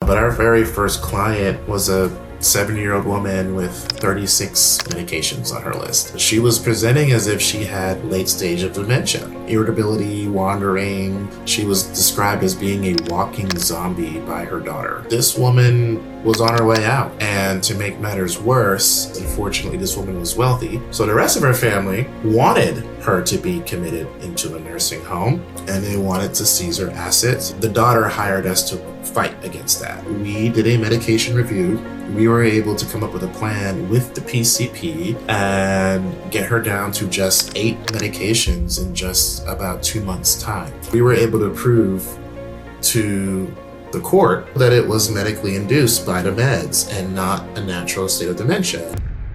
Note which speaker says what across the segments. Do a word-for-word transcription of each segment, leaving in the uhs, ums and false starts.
Speaker 1: But our very first client was a seventy-year-old woman with thirty-six medications on her list. She was presenting as if she had late stage of dementia, irritability, wandering. She was described as being a walking zombie by her daughter. This woman was on her way out. And to make matters worse, unfortunately, this woman was wealthy. So the rest of her family wanted her to be committed into a nursing home, and they wanted to seize her assets. The daughter hired us to fight against that. We did a medication review. We were able to come up with a plan with the P C P and get her down to just eight medications in just about two months' time. We were able to prove to the court that it was medically induced by the meds and not a natural state of dementia.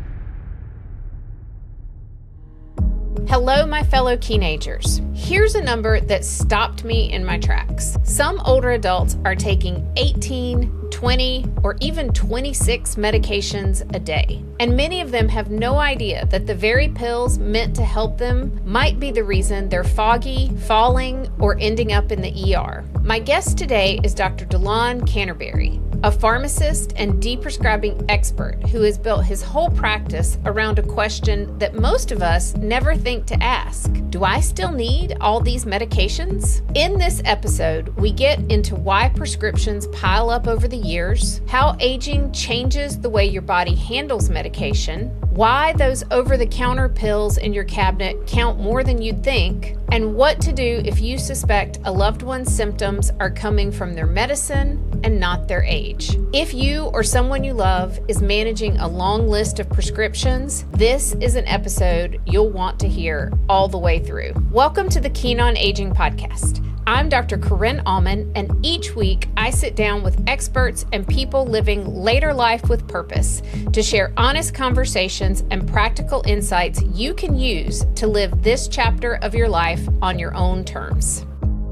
Speaker 2: Hello, my fellow teenagers. Here's a number that stopped me in my tracks. Some older adults are taking eighteen, twenty, or even twenty-six medications a day. And many of them have no idea that the very pills meant to help them might be the reason they're foggy, falling, or ending up in the E R. My guest today is Doctor Delon Canterbury, a pharmacist and deprescribing expert who has built his whole practice around a question that most of us never think to ask. Do I still need all these medications? In this episode, we get into why prescriptions pile up over the years, how aging changes the way your body handles medication, why those over-the-counter pills in your cabinet count more than you'd think, and what to do if you suspect a loved one's symptoms are coming from their medicine and not their age. If you or someone you love is managing a long list of prescriptions, this is an episode you'll want to hear all the way through. Welcome to the Keen on Aging podcast. I'm Doctor Corinne Allman, and each week I sit down with experts and people living later life with purpose to share honest conversations and practical insights you can use to live this chapter of your life on your own terms.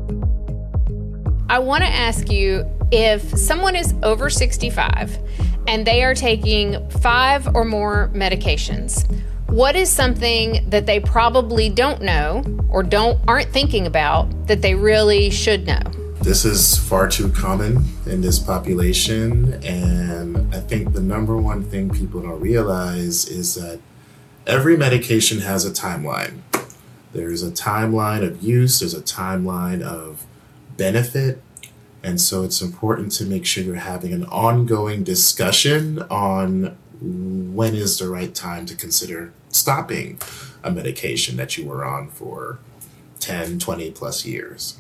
Speaker 2: I want to ask you, if someone is over sixty-five and they are taking five or more medications, what is something that they probably don't know or don't aren't thinking about that they really should know?
Speaker 1: This is far too common in this population, and I think the number one thing people don't realize is that every medication has a timeline. There's a timeline of use, there's a timeline of benefit, and so it's important to make sure you're having an ongoing discussion on when is the right time to consider stopping a medication that you were on for ten, twenty plus years.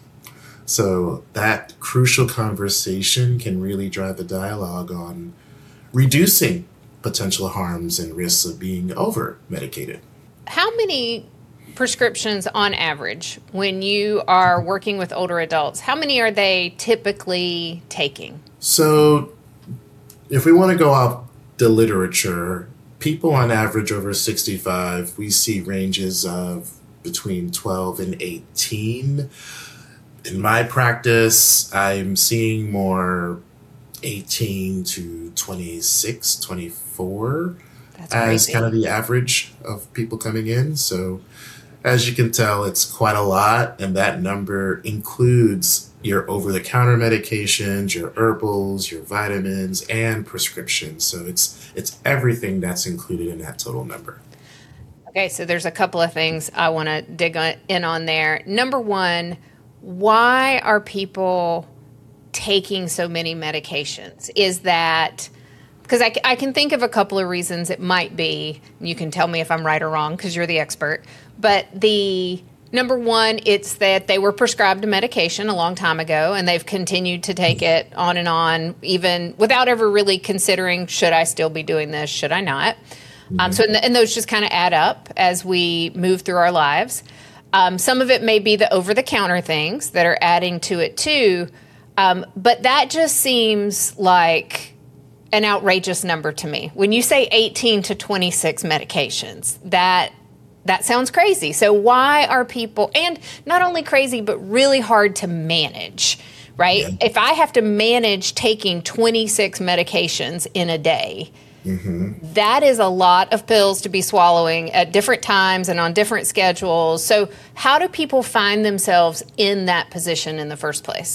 Speaker 1: So that crucial conversation can really drive the dialogue on reducing potential harms and risks of being over medicated.
Speaker 2: How many prescriptions on average, when you are working with older adults, how many are they typically taking?
Speaker 1: So if we want to go off the literature, people on average over sixty-five, we see ranges of between twelve and eighteen. In my practice, I'm seeing more eighteen to twenty-six, twenty-four
Speaker 2: That's
Speaker 1: as
Speaker 2: crazy.
Speaker 1: kind of the average of people coming in. So as you can tell, it's quite a lot, and that number includes your over-the-counter medications, your herbals, your vitamins, and prescriptions. So it's it's everything that's included in that total number.
Speaker 2: Okay, so there's a couple of things I want to dig on, in on there. Number one, why are people taking so many medications? Is that, because I, I can think of a couple of reasons it might be. You can tell me if I'm right or wrong because you're the expert. But the number one, it's that they were prescribed a medication a long time ago and they've continued to take it on and on, even without ever really considering, should I still be doing this? Should I not? Mm-hmm. Um, so, and, and those just kind of add up as we move through our lives. Um, some of it may be the over-the-counter things that are adding to it too. Um, but that just seems like an outrageous number to me. When you say eighteen to twenty-six medications, that That sounds crazy. So why are people, and not only crazy, but really hard to manage, right? Yeah. If I have to manage taking twenty-six medications in a day, mm-hmm. that is a lot of pills to be swallowing at different times and on different schedules. So how do people find themselves in that position in the first place?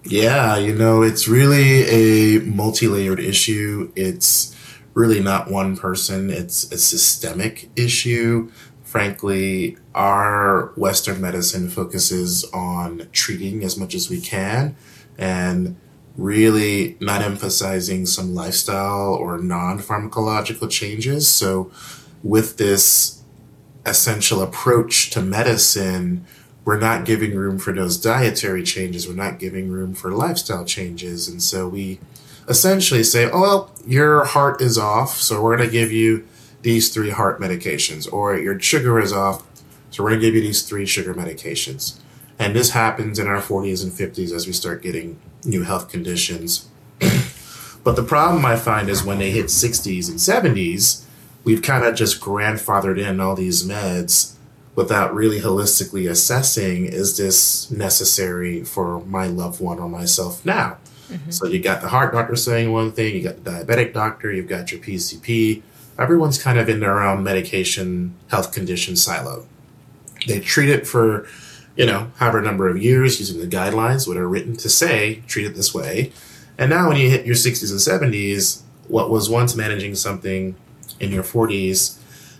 Speaker 1: Yeah, you know, it's really a multi-layered issue. It's really not one person, it's a systemic issue. Frankly, our Western medicine focuses on treating as much as we can and really not emphasizing some lifestyle or non-pharmacological changes. So with this essential approach to medicine, we're not giving room for those dietary changes. We're not giving room for lifestyle changes. And so we essentially say, oh, well, your heart is off, so we're going to give you these three heart medications. Or your sugar is off, so we're going to give you these three sugar medications. And this happens in our forties and fifties as we start getting new health conditions. But the problem I find is when they hit sixties and seventies, we've kind of just grandfathered in all these meds without really holistically assessing, is this necessary for my loved one or myself now? Mm-hmm. So you got the heart doctor saying one thing, you got the diabetic doctor, you've got your P C P. Everyone's kind of in their own medication health condition silo. They treat it for, you know, however number of years using the guidelines that are written to say, treat it this way. And now when you hit your sixties and seventies, what was once managing something in your forties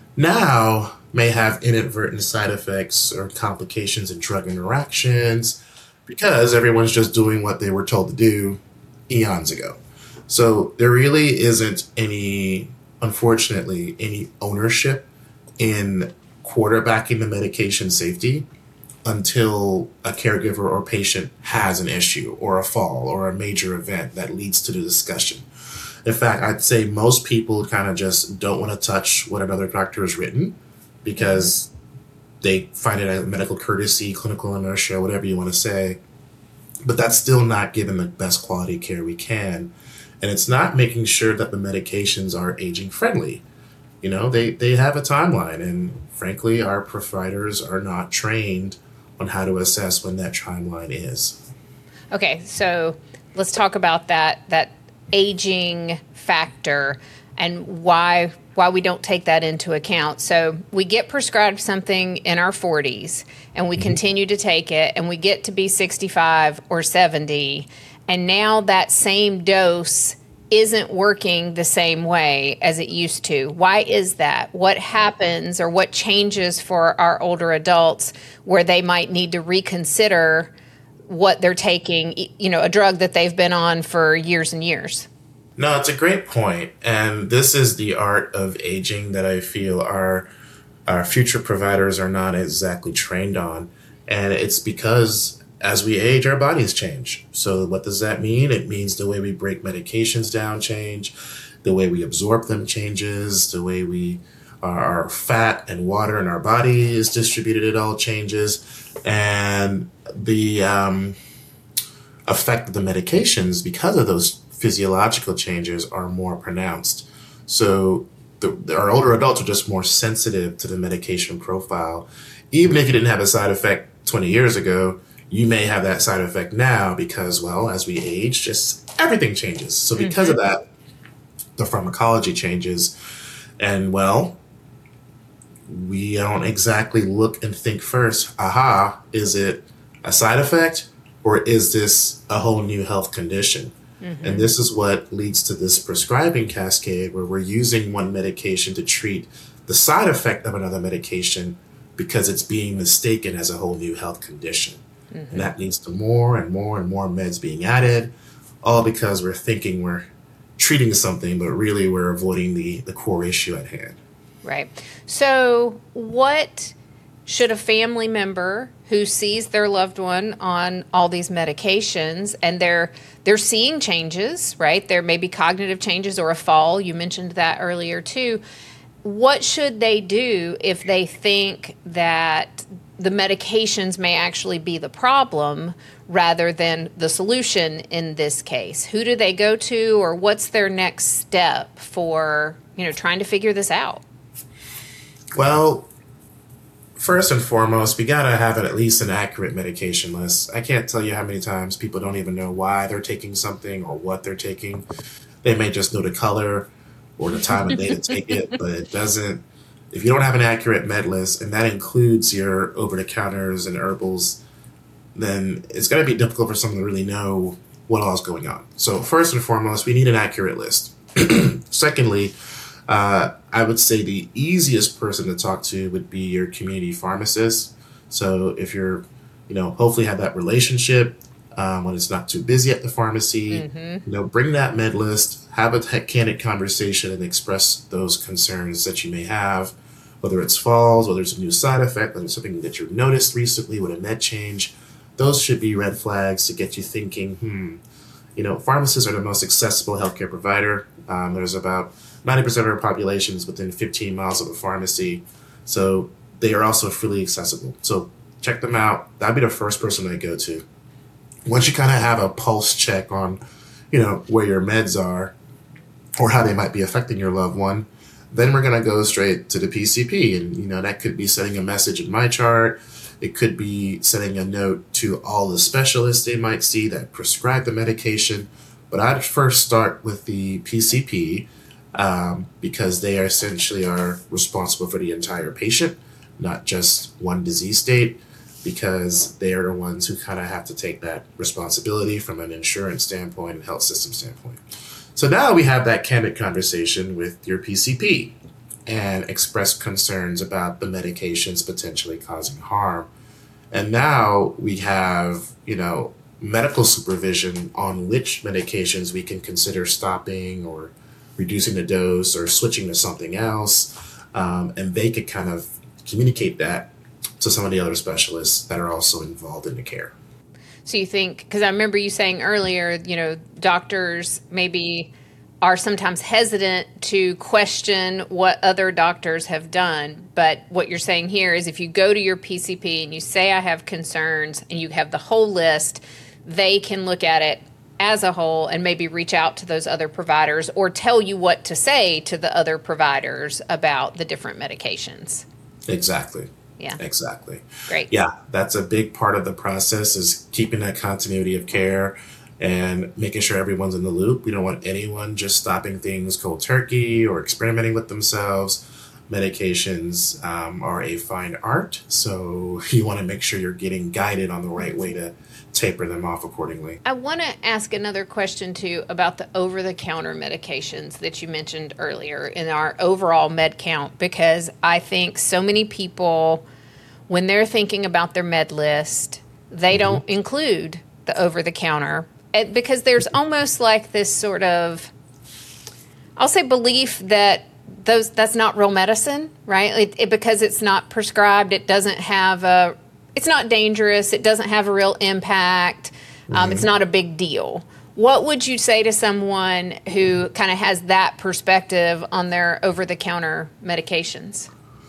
Speaker 1: now may have inadvertent side effects or complications and drug interactions because everyone's just doing what they were told to do eons ago. So there really isn't any, unfortunately, any ownership in quarterbacking the medication safety until a caregiver or patient has an issue or a fall or a major event that leads to the discussion. In fact, I'd say most people kind of just don't want to touch what another doctor has written because they find it a medical courtesy, clinical inertia, whatever you want to say. But that's still not giving the best quality care we can. And it's not making sure that the medications are aging friendly. You know, they, they have a timeline. And frankly, our providers are not trained on how to assess when that timeline is.
Speaker 2: Okay, so let's talk about that that aging factor and why why we don't take that into account. So we get prescribed something in our forties and we mm-hmm. continue to take it and we get to be sixty-five or seventy, and now that same dose isn't working the same way as it used to. Why is that? What happens or what changes for our older adults where they might need to reconsider what they're taking, you know, a drug that they've been on for years and years?
Speaker 1: No, it's a great point. And this is the art of aging that I feel our our future providers are not exactly trained on. And it's because as we age, our bodies change. So what does that mean? It means the way we break medications down change, the way we absorb them changes, the way we our fat and water in our body is distributed, it all changes. And the um, effect of the medications, because of those physiological changes, are more pronounced. So the, our older adults are just more sensitive to the medication profile. Even if you didn't have a side effect twenty years ago, you may have that side effect now because, well, as we age, just everything changes. So because mm-hmm. of that, the pharmacology changes. And, well, we don't exactly look and think first, aha, is it a side effect or is this a whole new health condition? Mm-hmm. And this is what leads to this prescribing cascade where we're using one medication to treat the side effect of another medication because it's being mistaken as a whole new health condition. Mm-hmm. And that leads to more and more and more meds being added, all because we're thinking we're treating something, but really we're avoiding the, the core issue at hand.
Speaker 2: Right. So what should a family member who sees their loved one on all these medications and they're they're seeing changes, right? There may be cognitive changes or a fall. You mentioned that earlier too. What should they do if they think that the medications may actually be the problem rather than the solution in this case? Who do they go to, or what's their next step for, you know, trying to figure this out?
Speaker 1: Well, first and foremost, we gotta have at least an accurate medication list. I can't tell you how many times people don't even know why they're taking something or what they're taking. They may just know the color or the time of day to take it, but it doesn't. If you don't have an accurate med list, and that includes your over-the-counters and herbals, then it's going to be difficult for someone to really know what all is going on. So first and foremost, we need an accurate list. Secondly, uh, I would say the easiest person to talk to would be your community pharmacist. So if you're, you know, hopefully have that relationship um, when it's not too busy at the pharmacy, mm-hmm. you know, bring that med list, have a candid conversation and express those concerns that you may have, whether it's falls, whether it's a new side effect, whether it's something that you've noticed recently with a med change. Those should be red flags to get you thinking, hmm, you know, pharmacists are the most accessible healthcare provider. Um, there's about ninety percent of our population is within fifteen miles of a pharmacy. So they are also freely accessible. So check them out. That'd be the first person I go to. Once you kind of have a pulse check on, you know, where your meds are or how they might be affecting your loved one, then we're going to go straight to the P C P. And, you know, that could be sending a message in MyChart. It could be sending a note to all the specialists they might see that prescribe the medication. But I'd first start with the P C P um, because they are essentially are responsible for the entire patient, not just one disease state, because they are the ones who kind of have to take that responsibility from an insurance standpoint and health system standpoint. So now we have that candid conversation with your P C P and express concerns about the medications potentially causing harm. And now we have, you know, medical supervision on which medications we can consider stopping or reducing the dose or switching to something else. Um, and they could kind of communicate that to some of the other specialists that are also involved in the care.
Speaker 2: So you think, because I remember you saying earlier, you know, doctors maybe are sometimes hesitant to question what other doctors have done. But what you're saying here is if you go to your P C P and you say, I have concerns, and you have the whole list, they can look at it as a whole and maybe reach out to those other providers or tell you what to say to the other providers about the different medications.
Speaker 1: Exactly.
Speaker 2: Yeah.
Speaker 1: Exactly.
Speaker 2: Great.
Speaker 1: Yeah, that's a big part of the process is keeping that continuity of care and making sure everyone's in the loop. We don't want anyone just stopping things cold turkey or experimenting with themselves. Medications um, are a fine art, so you want to make sure you're getting guided on the right way to taper them off accordingly.
Speaker 2: I want to ask another question too about the over-the-counter medications that you mentioned earlier in our overall med count, because I think so many people, when they're thinking about their med list, they mm-hmm. don't include the over-the-counter because there's almost like this sort of, I'll say, belief that those that's not real medicine, right? It, it, because it's not prescribed, it doesn't have a It's not dangerous. It doesn't have a real impact. Um, mm-hmm. It's not a big deal. What would you say to someone who kind of has that perspective on their over-the-counter medications?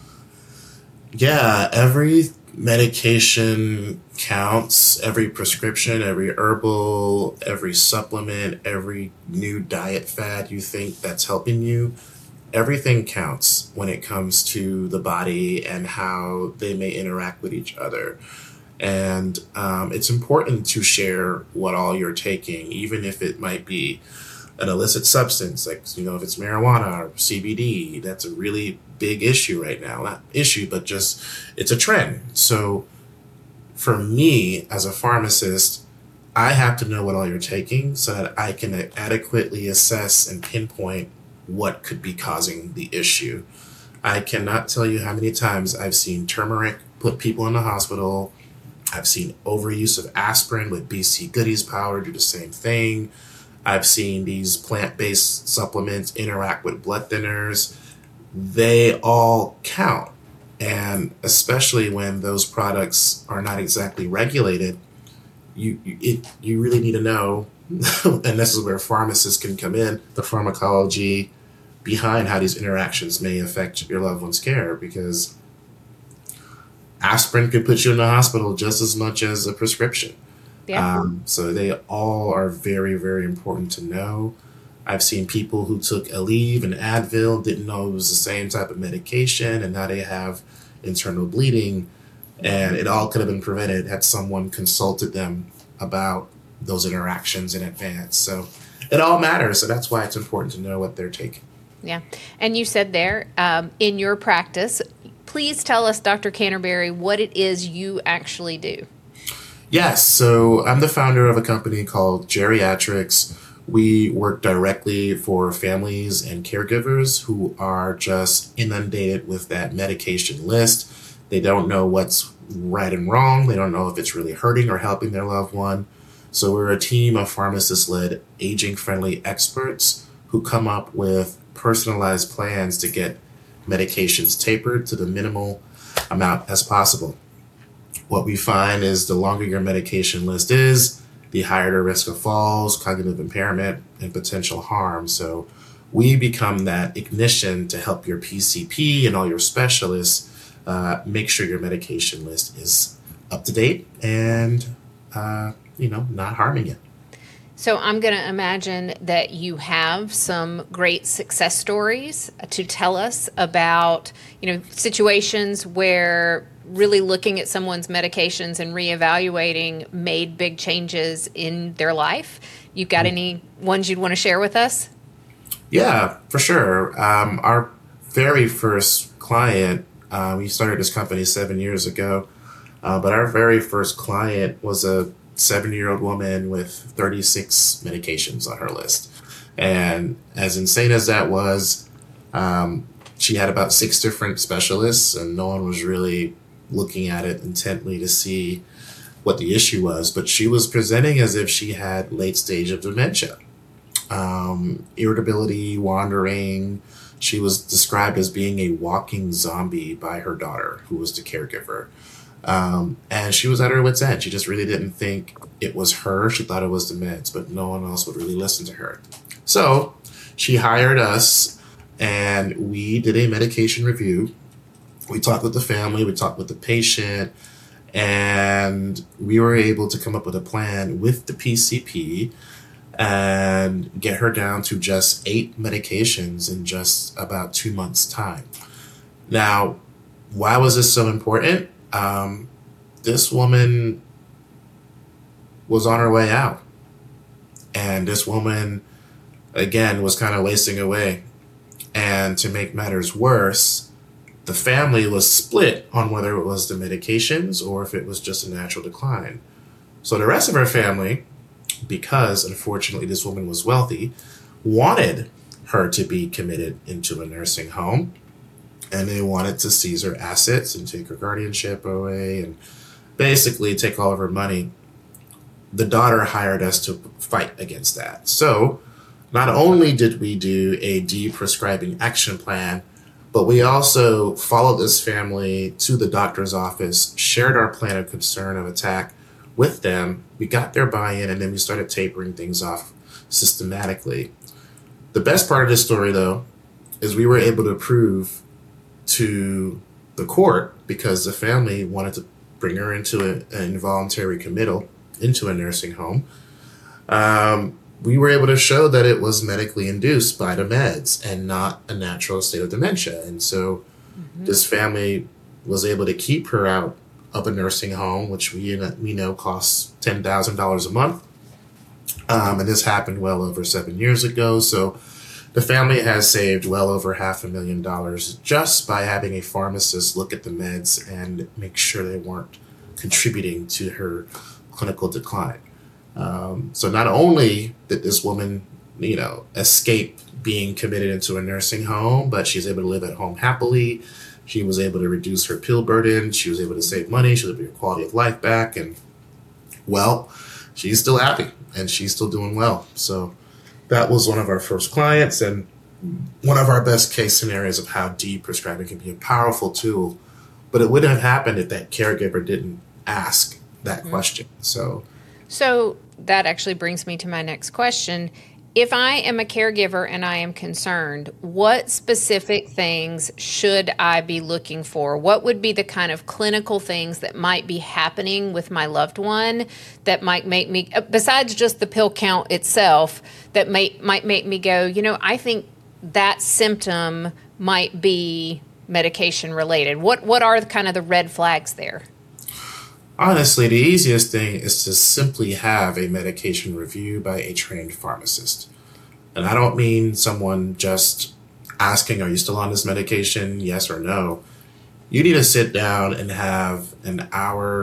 Speaker 1: Yeah, every medication counts. Every prescription, every herbal, every supplement, every new diet fad you think that's helping you. Everything counts when it comes to the body and how they may interact with each other. And um, it's important to share what all you're taking, even if it might be an illicit substance, like, you know, if it's marijuana or C B D. That's a really big issue right now. Not issue, but just it's a trend. So for me as a pharmacist, I have to know what all you're taking so that I can adequately assess and pinpoint what could be causing the issue. I cannot tell you how many times I've seen turmeric put people in the hospital. I've seen overuse of aspirin with B C Goodies powder do the same thing. I've seen these plant-based supplements interact with blood thinners. They all count. And especially when those products are not exactly regulated, you you, it, you really need to know, and this is where pharmacists can come in, the pharmacology behind how these interactions may affect your loved one's care, because aspirin could put you in the hospital just as much as a prescription. Yeah. Um, so they all are very, very important to know. I've seen people who took Aleve and Advil, didn't know it was the same type of medication, and now they have internal bleeding, and it all could have been prevented had someone consulted them about those interactions in advance. So it all matters. So that's why it's important to know what they're taking.
Speaker 2: Yeah. And you said there, um, in your practice, please tell us, Doctor Canterbury, what it is you actually do.
Speaker 1: Yes, so I'm the founder of a company called Geriatrics. We work directly for families and caregivers who are just inundated with that medication list. They don't know what's right and wrong. They don't know if it's really hurting or helping their loved one. So we're a team of pharmacist-led, aging-friendly experts who come up with personalized plans to get medications tapered to the minimal amount as possible. What we find is the longer your medication list is, the higher the risk of falls, cognitive impairment, and potential harm. So we become that ignition to help your P C P and all your specialists uh, make sure your medication list is up to date and, uh, you know, not harming you.
Speaker 2: So I'm going to imagine that you have some great success stories to tell us about, you know, situations where really looking at someone's medications and reevaluating made big changes in their life. You've got any ones you'd want to share with us?
Speaker 1: Yeah, for sure. Um, our very first client, uh, we started this company seven years ago, uh, but our very first client was a seventy-year-old woman with thirty-six medications on her list. And as insane as that was, um, she had about six different specialists, and no one was really looking at it intently to see what the issue was. But she was presenting as if she had late stage of dementia, um, irritability, wandering. She was described as being a walking zombie by her daughter, who was the caregiver. Um, and she was at her wit's end. She just really didn't think it was her. She thought it was the meds, but no one else would really listen to her. So she hired us and we did a medication review. We talked with the family, we talked with the patient, and we were able to come up with a plan with the P C P and get her down to just eight medications in just about two months' time. Now, why was this so important? Um, this woman was on her way out. And this woman, again, was kind of wasting away. And to make matters worse, the family was split on whether it was the medications or if it was just a natural decline. So the rest of her family, because unfortunately this woman was wealthy, wanted her to be committed into a nursing home. And they wanted to seize her assets and take her guardianship away and basically take all of her money. The daughter hired us to fight against that. So not only did we do a de-prescribing action plan, but we also followed this family to the doctor's office, shared our plan of concern of attack with them. We got their buy-in, and then we started tapering things off systematically. The best part of this story, though, is we were able to prove to the court, because the family wanted to bring her into a, an involuntary committal into a nursing home. Um, we were able to show that it was medically induced by the meds and not a natural state of dementia. And so mm-hmm. this family was able to keep her out of a nursing home, which we, we know costs ten thousand dollars a month. Um, and this happened well over seven years ago. So the family has saved well over half a million dollars just by having a pharmacist look at the meds and make sure they weren't contributing to her clinical decline. Um, so not only did this woman, you know, escape being committed into a nursing home, but she's able to live at home happily. She was able to reduce her pill burden. She was able to save money. She was able to get her quality of life back. And, well, she's still happy and she's still doing well. So that was one of our first clients and one of our best case scenarios of how de-prescribing can be a powerful tool. But it wouldn't have happened if that caregiver didn't ask that mm-hmm. question. So,
Speaker 2: so that actually brings me to my next question. If I am a caregiver and I am concerned, what specific things should I be looking for? What would be the kind of clinical things that might be happening with my loved one that might make me, besides just the pill count itself, that may, might make me go, you know, I think that symptom might be medication related? What, what are the kind of the red flags there?
Speaker 1: Honestly, the easiest thing is to simply have a medication review by a trained pharmacist. And I don't mean someone just asking, are you still on this medication? Yes or no. You need to sit down and have an hour,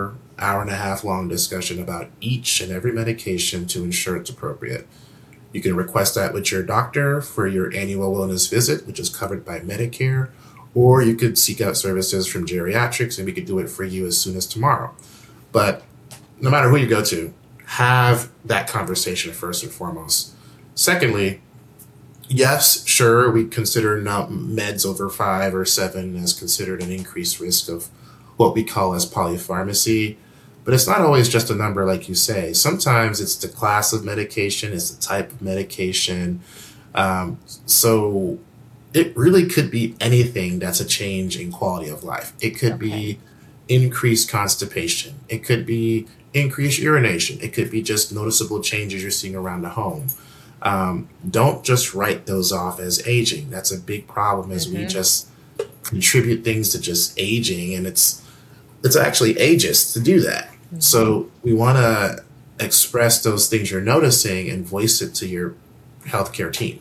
Speaker 1: hour and a half long discussion about each and every medication to ensure it's appropriate. You can request that with your doctor for your annual wellness visit, which is covered by Medicare, or you could seek out services from geriatrics and we could do it for you as soon as tomorrow. But no matter who you go to, have that conversation first and foremost. Secondly, yes, sure, we consider not meds over five or seven as considered an increased risk of what we call as polypharmacy. But it's not always just a number like you say. Sometimes it's the class of medication, it's the type of medication. Um, so it really could be anything that's a change in quality of life. It could
Speaker 2: Okay.
Speaker 1: be increased constipation. It could be increased urination. It could be just noticeable changes you're seeing around the home. Um, don't just write those off as aging. That's a big problem as we
Speaker 2: Mhm.
Speaker 1: just contribute things to just aging, and it's it's actually ageist to do that. So we want to express those things you're noticing and voice it to your healthcare team.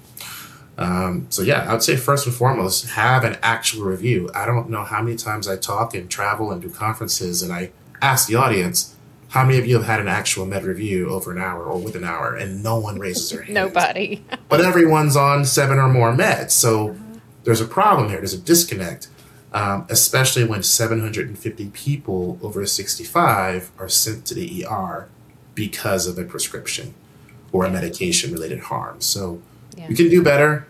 Speaker 1: Um, so yeah, I would say first and foremost, have an actual review. I don't know how many times I talk and travel and do conferences, and I ask the audience, how many of you have had an actual med review over an hour or with an hour? And no one raises their hand.
Speaker 2: Nobody.
Speaker 1: But everyone's on seven or more meds. So there's a problem here. There's a disconnect, um, especially when seven hundred fifty people over sixty-five are sent to the E R because of a prescription or a medication related harm. So
Speaker 2: Yeah.
Speaker 1: we can do better.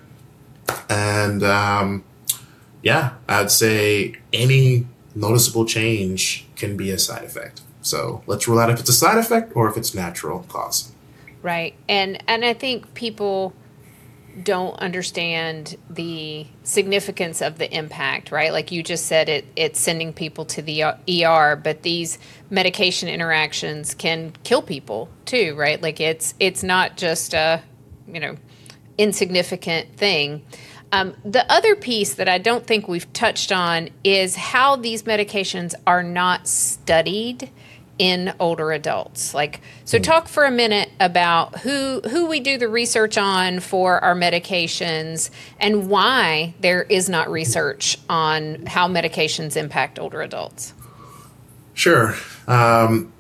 Speaker 1: And um, yeah, I'd say any noticeable change can be a side effect. So let's rule out if it's a side effect or if it's natural cause.
Speaker 2: Right. And and I think people don't understand the significance of the impact, right? Like you just said, it it's sending people to the E R, but these medication interactions can kill people too, right? Like it's it's not just a, you know, insignificant thing. Um, the other piece that I don't think we've touched on is how these medications are not studied in older adults. Like, so talk for a minute about who who we do the research on for our medications and why there is not research on how medications impact older adults.
Speaker 1: Sure. Um,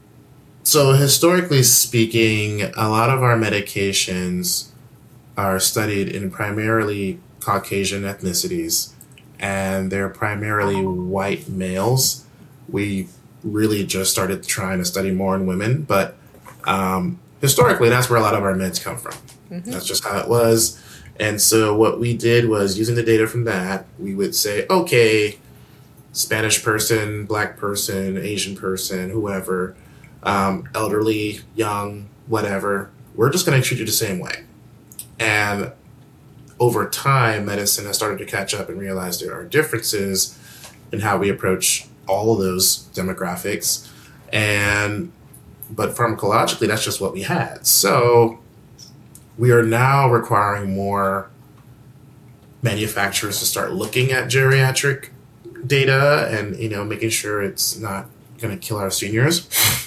Speaker 1: so historically speaking, a lot of our medications are studied in primarily Caucasian ethnicities, and they're primarily white males. We really just started trying to study more in women, but um, historically, that's where a lot of our meds come from. Mm-hmm. That's just how it was. And so what we did was, using the data from that, we would say, okay, Spanish person, Black person, Asian person, whoever, um, elderly, young, whatever, we're just going to treat you the same way. And over time, medicine has started to catch up and realize there are differences in how we approach all of those demographics. And but pharmacologically, that's just what we had. So we are now requiring more manufacturers to start looking at geriatric data and, you know, making sure it's not going to kill our seniors.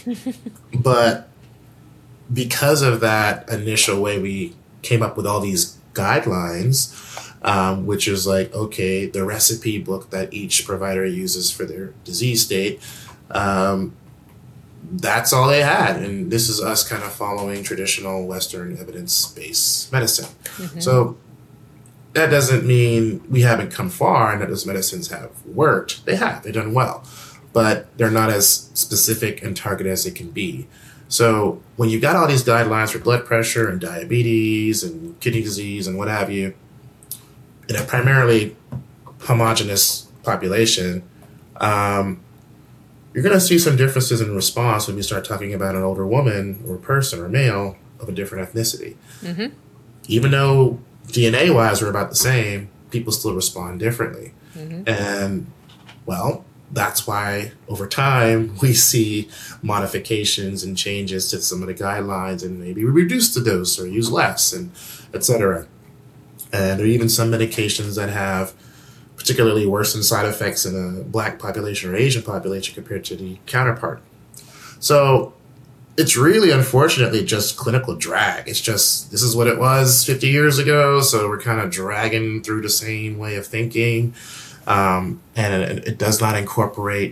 Speaker 1: But because of that initial way we came up with all these guidelines, um, which is like, okay, the recipe book that each provider uses for their disease state, um, that's all they had. And this is us kind of following traditional Western evidence-based medicine. Mm-hmm. So that doesn't mean we haven't come far and that those medicines have worked. They have, they've done well, but they're not as specific and targeted as they can be. So when you've got all these guidelines for blood pressure and diabetes and kidney disease and what have you, in a primarily homogeneous population, um, you're going to see some differences in response when you start talking about an older woman or person or male of a different ethnicity. Mm-hmm. Even though D N A-wise we're about the same, people still respond differently. Mm-hmm. And, well, that's why over time we see modifications and changes to some of the guidelines, and maybe we reduce the dose or use less, and et cetera. And there are even some medications that have particularly worsened side effects in a Black population or Asian population compared to the counterpart. So it's really, unfortunately, just clinical drag. It's just, this is what it was fifty years ago, so we're kind of dragging through the same way of thinking. Um, and it, it does not incorporate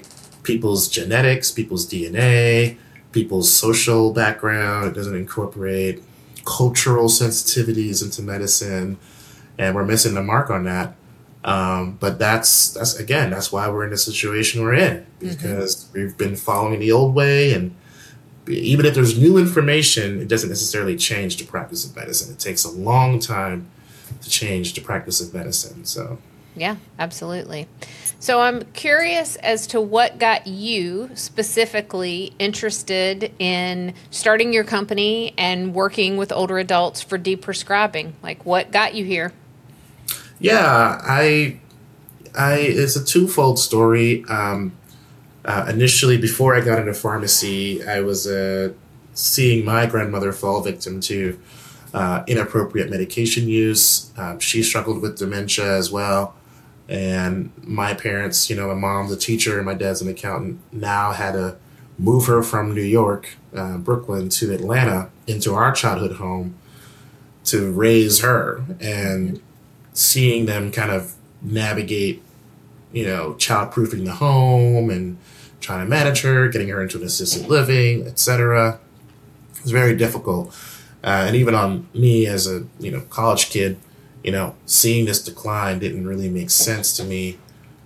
Speaker 1: people's genetics, people's D N A, people's social background. It doesn't incorporate cultural sensitivities into medicine, and we're missing the mark on that. Um, but that's that's again, that's why we're in the situation we're in, because mm-hmm. we've been following the old way, and even if there's new information, it doesn't necessarily change the practice of medicine. It takes a long time to change the practice of medicine. So,
Speaker 2: yeah, absolutely. So I'm curious as to what got you specifically interested in starting your company and working with older adults for deprescribing. Like, what got you here?
Speaker 1: Yeah, I, I it's a twofold story. Um, uh, initially, before I got into pharmacy, I was uh, seeing my grandmother fall victim to uh, inappropriate medication use. Um, she struggled with dementia as well. And my parents, you know, my mom's a teacher and my dad's an accountant, now had to move her from New York, uh, Brooklyn, to Atlanta into our childhood home to raise her. And seeing them kind of navigate, you know, child-proofing the home and trying to manage her, getting her into an assisted living, et cetera, it was very difficult. Uh, and even on me as a, you know, college kid, you know, seeing this decline didn't really make sense to me.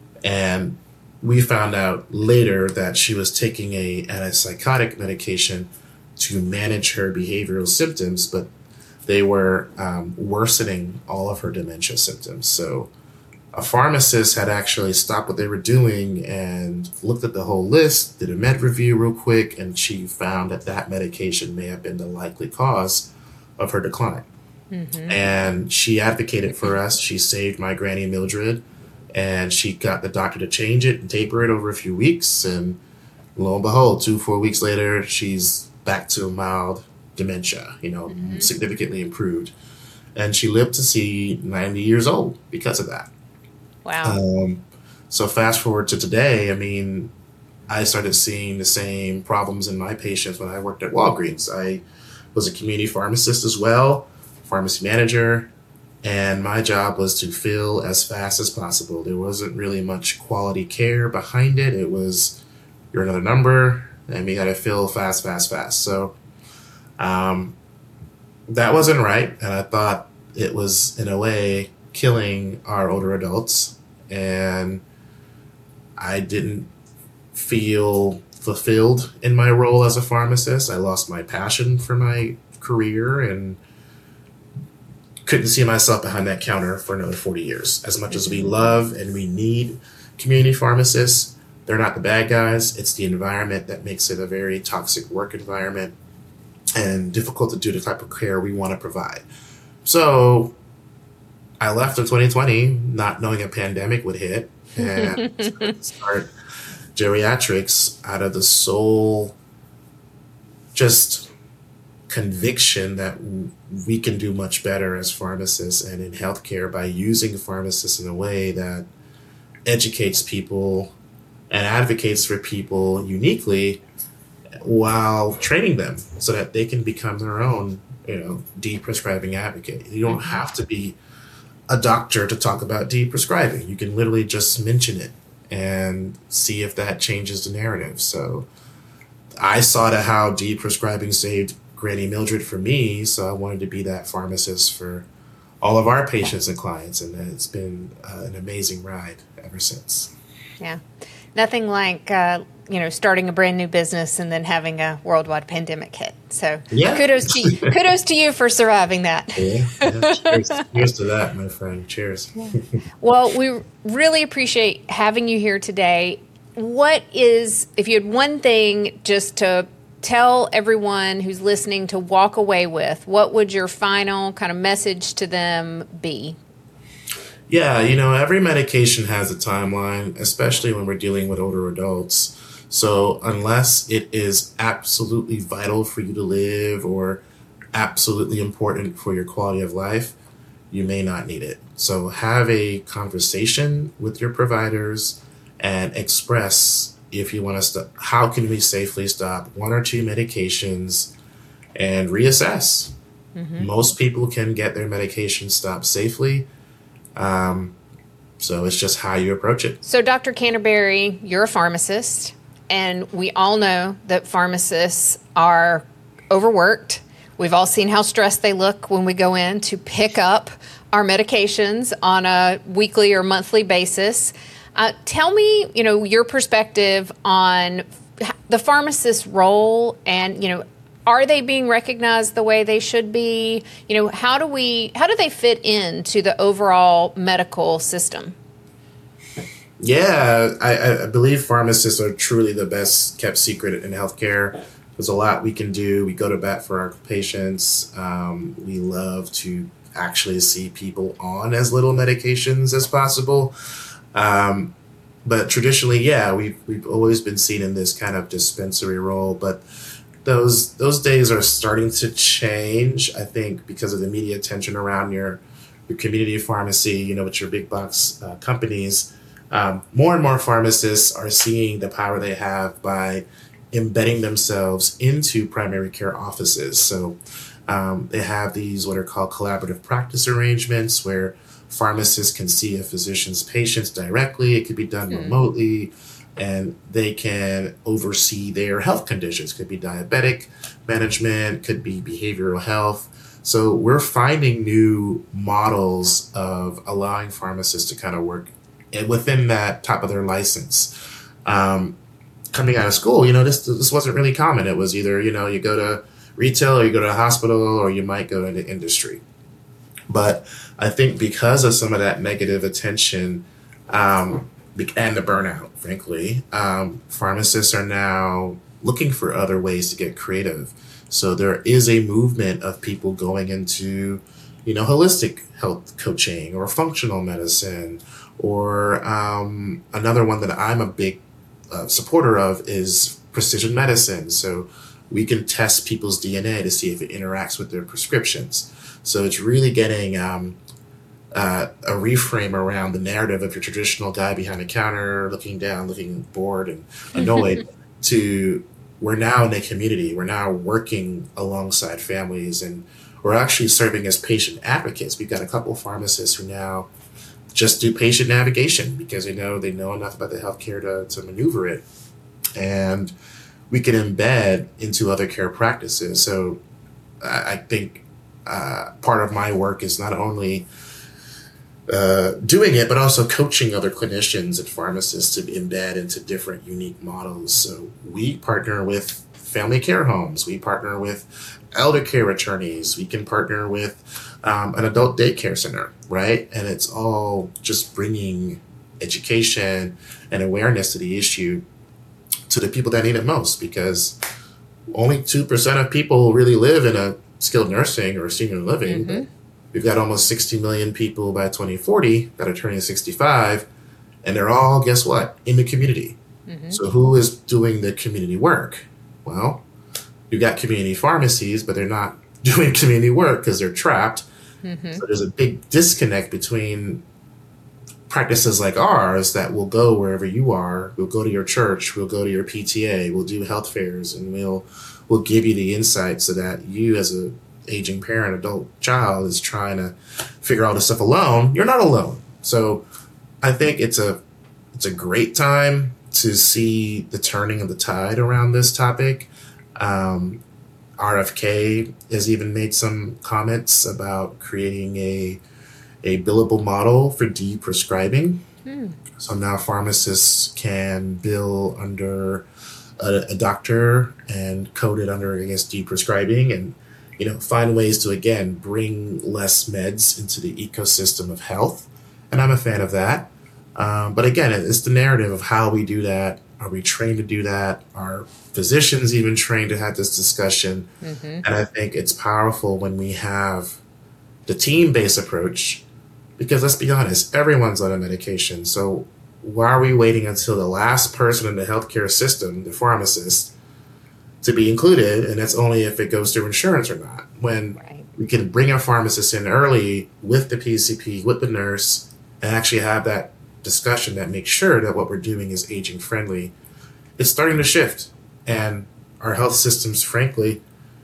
Speaker 1: And we found out later that she was taking a antipsychotic medication to manage her behavioral symptoms, but they were um, worsening all of her dementia symptoms. So a pharmacist had actually stopped what they were doing and looked at the whole list, did a med review real quick, and she found that that medication may have been the likely cause of her decline. Mm-hmm. And she advocated for us. She saved my granny Mildred, and she got the doctor to change it and taper it over a few weeks. And lo and behold, two, four weeks later, she's back to mild dementia, you know, mm-hmm. significantly improved. And she lived to see ninety years old because of that.
Speaker 2: Wow.
Speaker 1: Um, so fast forward to today, I mean, I started seeing the same problems in my patients when I worked at Walgreens. I was a community pharmacist as well, pharmacy manager, and my job was to fill as fast as possible. There wasn't really much quality care behind it. It was, you're another number, and we got to fill fast, fast, fast. So um, that wasn't right, and I thought it was, in a way, killing our older adults, and I didn't feel fulfilled in my role as a pharmacist. I lost my passion for my career and couldn't see myself behind that counter for another forty years. As much as we love and we need community pharmacists, they're not the bad guys. It's the environment that makes it a very toxic work environment and difficult to do the type of care we want to provide. So I left in twenty twenty not knowing a pandemic would hit and start geriatrics out of the sole just conviction that we can do much better as pharmacists and in healthcare by using pharmacists in a way that educates people and advocates for people uniquely while training them so that they can become their own, you know, deprescribing advocate. You don't have to be a doctor to talk about deprescribing. You can literally just mention it and see if that changes the narrative. So I saw that how deprescribing saved Granny Mildred for me, so I wanted to be that pharmacist for all of our patients and clients, and it's been uh, an amazing ride ever since.
Speaker 2: Yeah. Nothing like, uh, you know, starting a brand new business and then having a worldwide pandemic hit. So yeah. kudos to you, kudos to you for surviving that.
Speaker 1: Yeah, yeah. Cheers, cheers to that, my friend. Cheers.
Speaker 2: Yeah. Well, we really appreciate having you here today. What is, if you had one thing just to tell everyone who's listening to walk away with, what would your final kind of message to them be?
Speaker 1: Yeah, you know, every medication has a timeline, especially when we're dealing with older adults. So unless it is absolutely vital for you to live or absolutely important for your quality of life, you may not need it. So have a conversation with your providers and express if you want to stop, how can we safely stop one or two medications and reassess. Mm-hmm. Most people can get their medication stopped safely. Um, so it's just how you approach it.
Speaker 2: So Doctor Canterbury, you're a pharmacist. And we all know that pharmacists are overworked. We've all seen how stressed they look when we go in to pick up our medications on a weekly or monthly basis. Uh, tell me, you know, your perspective on the pharmacist's role, and, you know, are they being recognized the way they should be? You know, how do we, how do they fit into the overall medical system?
Speaker 1: Yeah, I, I believe pharmacists are truly the best kept secret in healthcare. There's a lot we can do. We go to bat for our patients. Um, we love to actually see people on as little medications as possible. Um, but traditionally, yeah, we've we've always been seen in this kind of dispensary role. But those those days are starting to change, I think, because of the media attention around your your community pharmacy, you know, with your big box uh, companies. Um, more and more pharmacists are seeing the power they have by embedding themselves into primary care offices. So um, they have these what are called collaborative practice arrangements where pharmacists can see a physician's patients directly. It could be done mm. remotely, and they can oversee their health conditions. Could be diabetic management, could be behavioral health. So we're finding new models of allowing pharmacists to kind of work within that top of their license. Um, coming out of school, you know, this this wasn't really common. It was either, you know, you go to retail or you go to a hospital or you might go into industry. But I think because of some of that negative attention um, and the burnout, frankly, um, pharmacists are now looking for other ways to get creative. So there is a movement of people going into, you know, holistic health coaching or functional medicine, or um, another one that I'm a big uh, supporter of is precision medicine. So we can test people's D N A to see if it interacts with their prescriptions. So it's really getting um, uh, a reframe around the narrative of your traditional guy behind the counter, looking down, looking bored and annoyed, to we're now in a community. We're now working alongside families, and we're actually serving as patient advocates. We've got a couple of pharmacists who now just do patient navigation because they know they know enough about the healthcare to, to maneuver it. And we can embed into other care practices. So I, I think uh, part of my work is not only uh, doing it, but also coaching other clinicians and pharmacists to embed into different unique models. So we partner with family care homes. We partner with elder care attorneys. We can partner with um, an adult daycare center, right? And it's all just bringing education and awareness to the issue to the people that need it most, because only two percent of people really live in a skilled nursing or senior living. Mm-hmm. We've got almost sixty million people by twenty forty that are turning sixty-five, and they're all, guess what, in the community. Mm-hmm. So who is doing the community work? Well, you've got community pharmacies, but they're not doing community work because they're trapped. Mm-hmm. So there's a big disconnect between practices like ours that will go wherever you are. We'll go to your church, we'll go to your P T A, we'll do health fairs, and we'll we'll give you the insight so that you, as a aging parent, adult child, is trying to figure all this stuff alone. You're not alone. So I think it's a it's a great time to see the turning of the tide around this topic. Um, R F K has even made some comments about creating a a billable model for de-prescribing. Hmm. So now pharmacists can bill under a, a doctor and code it under, I guess, de-prescribing, and, you know, find ways to, again, bring less meds into the ecosystem of health. And I'm a fan of that. Um, but again, it's the narrative of how we do that. Are we trained to do that? Are physicians even trained to have this discussion? Mm-hmm. And I think it's powerful when we have the team-based approach, because let's be honest, everyone's on a medication. So why are we waiting until the last person in the healthcare system, the pharmacist, to be included? And that's only if it goes through insurance or not. When right. we can bring a pharmacist in early with the P C P, with the nurse, and actually have that discussion that makes sure that what we're doing is aging friendly. It's starting to shift, and our health systems, frankly,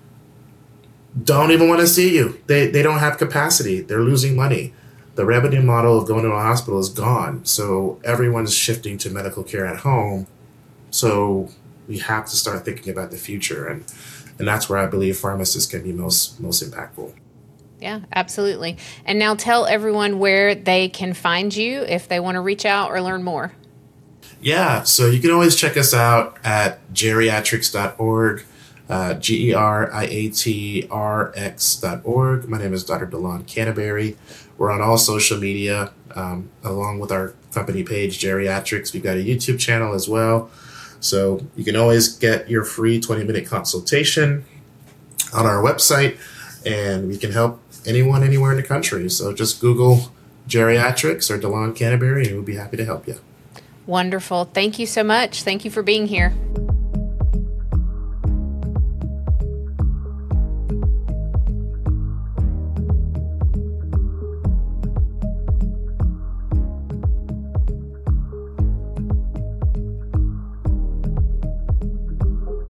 Speaker 1: don't even want to see you. They they don't have capacity. They're losing money. The revenue model of going to a hospital is gone. So everyone's shifting to medical care at home So we have to start thinking about the future, and and that's where I believe pharmacists can be most most impactful.
Speaker 2: Yeah, absolutely. And now tell everyone where they can find you if they want to reach out or learn more.
Speaker 1: Yeah, so you can always check us out at geriatrics dot org, uh, G E R I A T R X dot org. My name is Doctor DeLon Canterbury. We're on all social media, um, along with our company page, Geriatrics. We've got a YouTube channel as well. So you can always get your free twenty-minute consultation on our website, and we can help anyone anywhere in the country. So just Google Geriatrics or DeLon Canterbury, and we'll be happy to help you.
Speaker 2: Wonderful. Thank you so much. Thank you for being here.